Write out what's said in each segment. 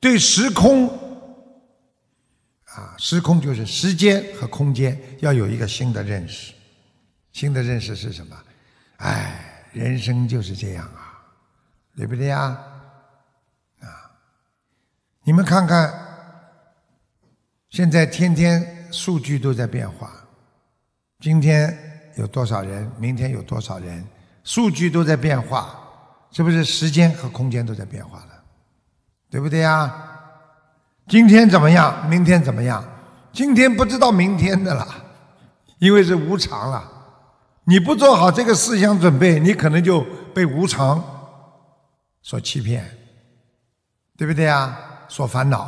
对时空时空就是时间和空间要有一个新的认识。新的认识是什么？人生就是这样对不对呀？你们看看，现在天天数据都在变化，今天有多少人，明天有多少人，数据都在变化，是不是时间和空间都在变化了？对不对呀？今天怎么样，明天怎么样？今天不知道明天的了，因为是无常了。你不做好这个思想准备，你可能就被无常所欺骗，对不对呀？所烦恼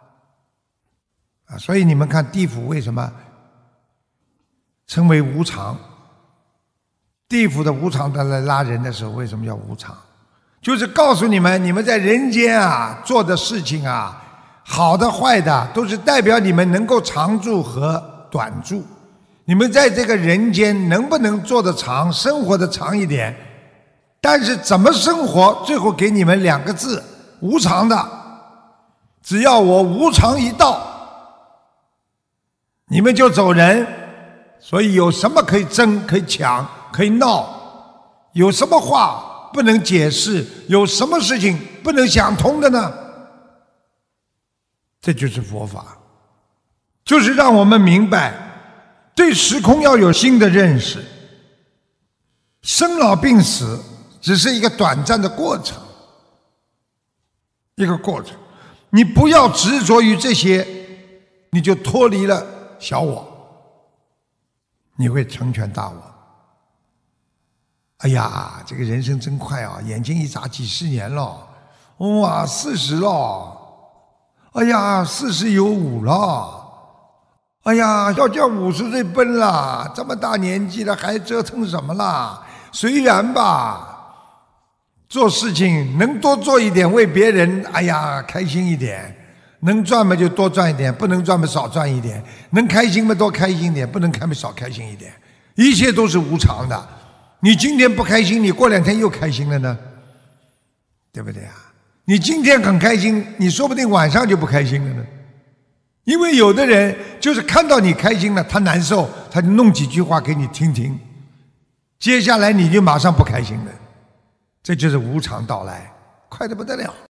所以你们看地府为什么称为无常？地府的无常的来拉人的时候，为什么叫无常？就是告诉你们，你们在人间做的事情好的坏的，都是代表你们能够长住和短住。你们在这个人间能不能做得长，生活得长一点？但是怎么生活，最后给你们2个字：无常的。只要我无常一到，你们就走人。所以有什么可以争，可以抢，可以闹？有什么话不能解释？有什么事情不能想通的呢？这就是佛法，就是让我们明白对时空要有新的认识。生老病死只是一个短暂的过程，一个过程。你不要执着于这些，你就脱离了小我，你会成全大我。哎呀，这个人生真快眼睛一眨几10年了，哇，40了，哎呀，40有5了，哎呀，要叫50岁奔了，这么大年纪了还折腾什么啦？随缘吧。做事情能多做一点，为别人开心一点，能赚嘛就多赚一点，不能赚嘛少赚一点，能开心嘛多开心一点，不能开嘛少开心一点。一切都是无常的，你今天不开心，你过2天又开心了呢，对不对你今天很开心，你说不定晚上就不开心了呢。因为有的人就是看到你开心了，他难受，他就弄几句话给你听听，接下来你就马上不开心了。这就是无常到来，快得不得了。